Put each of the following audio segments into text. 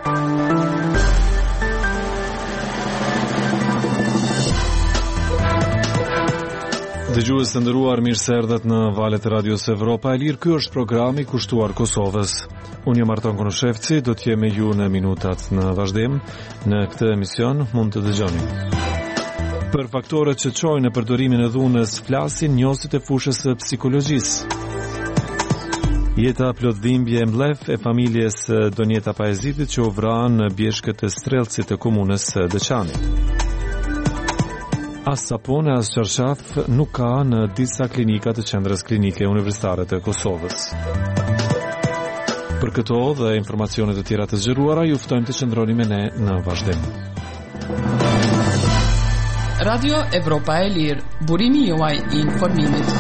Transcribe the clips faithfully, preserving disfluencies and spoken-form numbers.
Dëgjues të nderuar, mirë se erdhët në valët e Radios Evropa e Lirë. Ky është programi kushtuar Kosovës. Unë jam Arton Konoshevci, do të jem me ju në minutat në vazhdim. Në këtë emision mund të dëgjoni. Për faktorët që çojnë në përdorimin e dhunës flasin njohësit e fushës së psikologjisë. Jeta plot dhimbje e mblef e familjes Donjeta Paezitit që u vranë në bjeshkët e Strelcit të komunës Dëçanit. As sapone, as qarqaf nuk ka në disa klinikat të qendrës klinike universitare të Kosovës. Për këto dhe informacionet të tjera të zgjeruara, ju ftojmë të qëndroni me ne në vazhdim. Radio Evropa e Lirë, burimi juaj i informimit.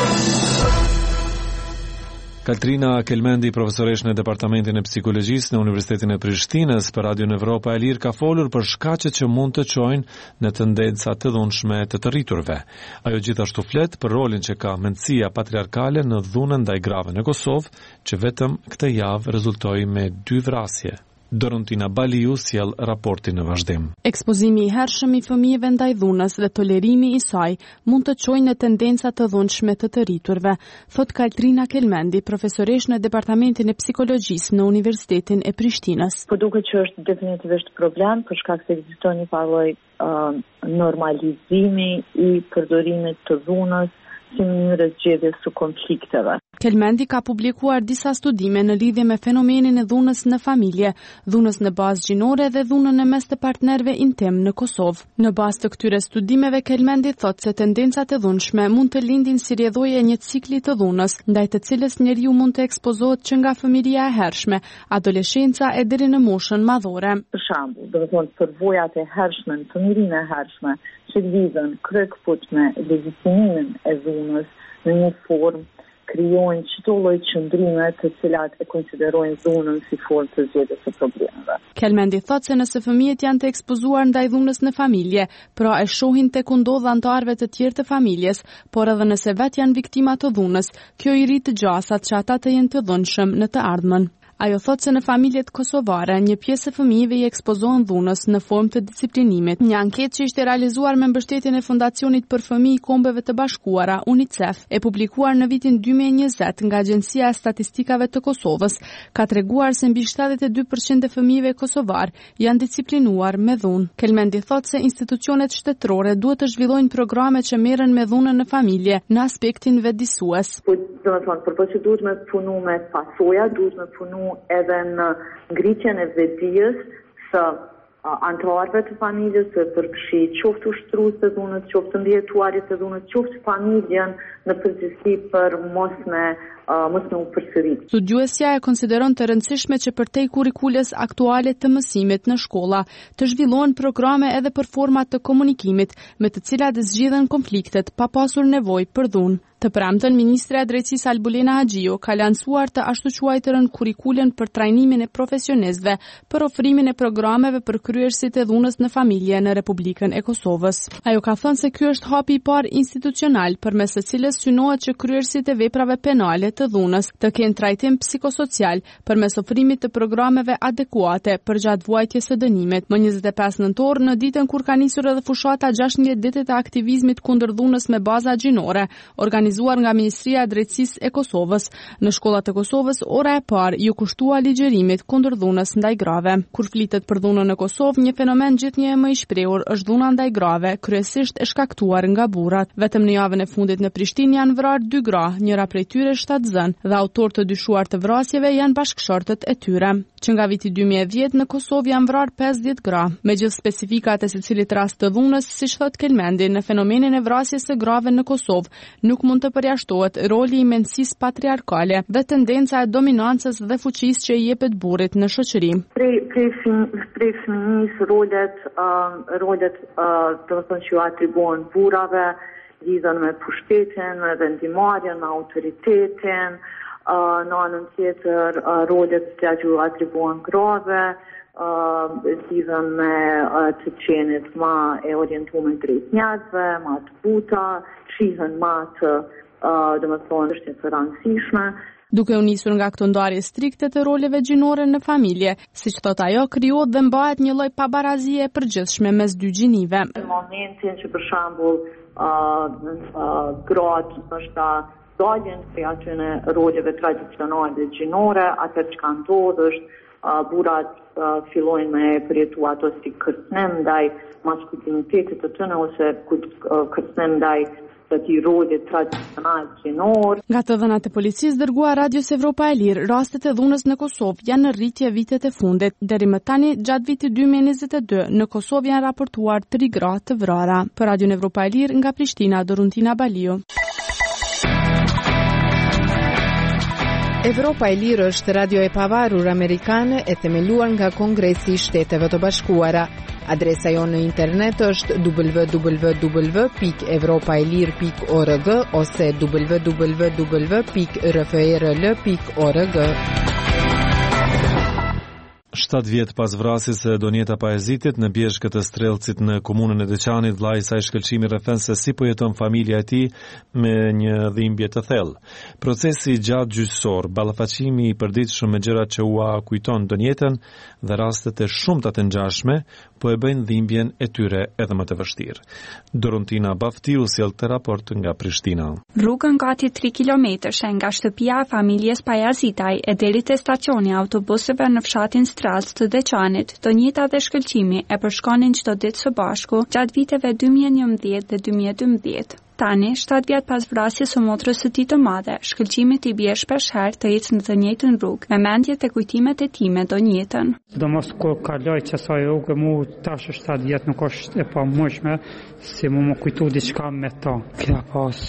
Kaltrina Kelmendi, profesoresh në Departamentin e Psikologjisë në Universitetin e Prishtinës, për Radio Evropa e Lirë ka folur për shkaqet që mund të çojnë në tendenca të dhunshme të të rriturve. Ajo gjithashtu flet për rolin që ka mendësia patriarkale në dhunën ndaj grave në Kosovë, që vetëm këtë javë rezultoi me dy vrasje. Dorontina Baliu sjell raportin në vazhdim. Ekspozimi i hershëm i fëmijëve ndaj dhunës dhe tolerimi i saj mund të çojnë në tendenca të dhunshme të të rriturve, thot Kaltrina Kelmendi, profesoresh në Departamentin e Psikologjisë në Universitetin e Prishtinës. Po duket që është definitivisht problem, për shkak se ekziston një lloj uh, normalizimi i përdorimit të dhunës si mënyrë zgjedhjes së konflikteve. Kelmendi ka publikuar disa studime në lidhje me fenomenin e dhunës në familje, dhunës në bazë gjinore dhe dhunën në mes të partnerëve intim në Kosovë. Në bazë të këtyre studimeve, Kelmendi thot se tendencat e dhunshme mund të lindin si rrjedhojë e një cikli të dhunës, ndaj të cilës njeriu mund të ekspozohet që nga fëmijëria e hershme, adoleshenca e deri në moshën madhore. Për shembull, do të thonë përvojat e hershme, fëmijërinë e hershme, që lidhen kryekëput me legitimimin e dhunës në një formë, krijojnë çdo lloj qëndrime të cilat e konsiderojnë dhunën si formë të zgjedhjes së problemeve. Kelmendi thotë se nëse fëmijët janë të ekspozuar ndaj dhunës në familje, pra e shohin tek u ndodh anëtarëve të tjerë të familjes, por edhe nëse vetë janë viktima të dhunës, kjo i rrit të gjasat që ata të jenë të dhunshëm në të ardhmen. Ajo thotë se në familjet kosovare, një pjesë e fëmijëve i ekspozohen dhunës në formë të disiplinimit. Një anketë që ishte realizuar me mbështetjen e Fondacionit për Fëmijë i Kombeve të Bashkuara, UNICEF, e publikuar në vitin dy mijë e njëzet nga Agjencia e Statistikave të Kosovës, ka treguar se mbi shtatëdhjetë e dy përqind e fëmijëve kosovar janë disciplinuar me dhunë. Kelmendi thotë se institucionet shtetërore duhet të zhvillojnë programe që merren me dhunën në familje në aspektin vetëdijsues. Po, do të thonë, për që duhet me punu me pasoja, duhet me punu edhe në ngritjen e vetëdijes së anëtarëve të familjes, të përfshi qoftë ushtrues të dhunës, qoftë ndjetuarit të dhunës, qoftë familjen në përgjithësi për mos me uh, mos me u përsërit. Studiuesja e konsideron të rëndësishme që përtej kurrikules aktuale të mësimit në shkolla të zhvillohen programe edhe për format të komunikimit me të cilat zgjidhen konfliktet pa pasur nevojë për dhunë. Të premten, Ministre e Drejtësisë Albulena Haxhiu ka lancuar të ashtu quajtërën kurrikulen për trajnimin e profesionistëve për ofrimin e programeve për kryerësit e dhunës në familje në Republikën e Kosovës. Ajo ka thënë se ky është hapi i parë institucional përmes së cilës synohet që kryerësit e veprave penale të dhunës të kenë trajtim psikosocial përmes ofrimit të programeve adekuate për gjatë vuajtjes së dënimit. Më njëzet e pesë nëntor, në ditën kur ka nisur edhe fushata gjashtëdhjetë ditët e aktivizmit kundër dhunës me baza gjinore, organizuar nga Ministria e Drejtësisë e Kosovës. Në shkollat e Kosovës, ora e parë ju kushtua ligjërimit kundër dhunës ndaj grave. Kur flitet për dhunën në Kosovë, një fenomen gjithnjë më i shprehur është dhuna ndaj grave, kryesisht e shkaktuar nga burrat. Vetëm në javën e fundit në Prishtinë janë vrarë dy gra, njëra prej tyre shtatzën, dhe autorët të dyshuar të vrasjeve janë bashkëshortët e tyre. Që nga viti dy mijë e dhjetë në Kosovë janë vrarë pesëdhjetë gra. Me gjithë specifikat e secilit rast të dhunës, siç thot Kelmendi, në fenomenin e vrasjes së grave në Kosovë, nuk mund të përjashtohet roli i mendësisë patriarkale dhe tendenca e dominancës dhe fuqisë që i jepet burrit në shoqëri. Prej prej prej fëmijës rolet uh, rolet uh, do të thonë që atribuohen burrave, lidhen me pushtetin, me vendimarrjen, me autoritetin. Uh, në anën tjetër, uh, rolet që atribuohen grave, uh, lidhen me uh, të qenit ma e orientuar drejt njerëzve, ma të buta, shihen ma të uh, dhe më thonë është të rëndësishme. Duke u nisur nga këto ndarje strikte të roleve gjinore në familje, siç thot ajo, krijohet dhe mbahet një lloj pabarazie e përgjithshme mes dy gjinive. Në momentin që për shembull uh, uh, gratë ndoshta dalin prej atyre roleve tradicionale gjinore, atë çka ndodh është uh, burrat uh, fillojnë me përjetu ato si kërcënim ndaj maskulinitetit të tyre ose uh, kërcënim ndaj të ti rolit tradicional gjinor. Nga të dhënat e policisë dërguar Radios Evropa e Lirë, rastet e dhunës në Kosovë janë në rritje vitet e fundit. Deri më tani, gjatë vitit dy mijë e njëzet e dy, në Kosovë janë raportuar tri gra të vrara. Për Radion Evropa e Lirë, nga Prishtina, Doruntina Baliu. Evropa e Lirë është radio e pavarur amerikane e themeluar nga Kongresi i Shteteve të Bashkuara. Adresa jonë në internet është w w w pikë evropaelir pikë org ose w w w pikë r f r l pikë org. shtatë vjet pas vrasjes së Donjeta Pajezitit në bjeshkët e Strellcit në komunën e Deçanit, vllai i saj shkëlqimi rrethon se si po jeton familja e tij me një dhimbje të thellë. Procesi gjatë gjyqësor, ballafaqimi i përditshëm me gjërat që ua kujton Donjetën dhe rastet e shumta të ngjashme po e bëjnë dhimbjen e tyre edhe më të vështirë. Doruntina Baftiu sjell këtë raport nga Prishtina. Rrugën gati tri kilometrë nga shtëpia e familjes Pajazitaj e deri te stacioni autobuseve në fshatin Strellc të Deçanit, Donjeta dhe shkëlqimi e përshkonin çdo ditë së bashku gjatë viteve dy mijë e njëmbëdhjetë dhe dy mijë e dymbëdhjetë. Tani, shtatë vjet pas vrasjes së motrës së tij të madhe, shkëlqimi i bie shpesh herë të ecë në të njëjtën rrugë, me mendje të kujtimet e tij me Donjetën. Domos kur kaloj çasaj rrugë mu tash shtatë vjet nuk është e pamundshme si mu më kujtu diçka me to. Kja pas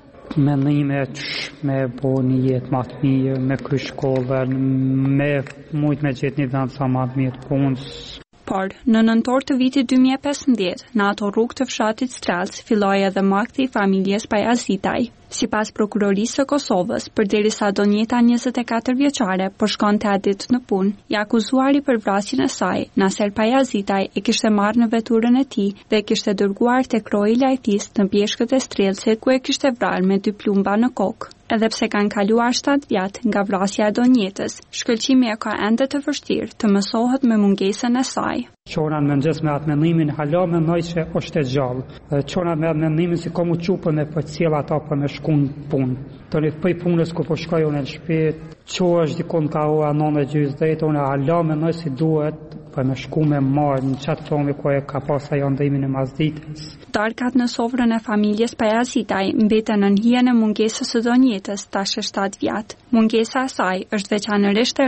mendime me bo një jetë më të mirë, me kry shkollën, me mujt me gjetë një vend sa më të mirë punës. Por, në nëntor të vitit dy mijë e pesëmbëdhjetë, në ato rrugë të fshatit Strellc, filloi edhe makthi i familjes Pajazitaj. Sipas prokurorisë së Kosovës, përderisa Donjeta njëzet e katër vjeçare po shkonte atë ditë në punë, i akuzuari për vrasjen e saj, Nasel Pajazitaj e kishte marrë në veturën e tij dhe e kishte dërguar tek roji i lajtisë në pjeshkët e Strellcit, ku e kishte vrarë me dy plumba në kokë. Edhe pse kanë kaluar shtatë vjet nga vrasja e Donjetës, shkëlqimi e ka ende të vështirë të mësohet me mungesën e saj. Qona në mëngjes me atë mendimin, hala mendoj që është e gjallë. Qona me atë mendimin si komu çupën me për cilë ata për me shku në punë. Të një pëj punës ku po shkoj unë në shpit, që është dikon ka ua nënë e gjysë dhejtë, unë hala mendoj si duhet për me shku me marë në qatë tomi ku e ka pasa janë dhimin e mazditës. Darkat në sofrën e familjes Pajazitaj mbeten në hijen e mungesës së Donjetës tash e shtatë vjet. Mungesa e saj është veçanërisht e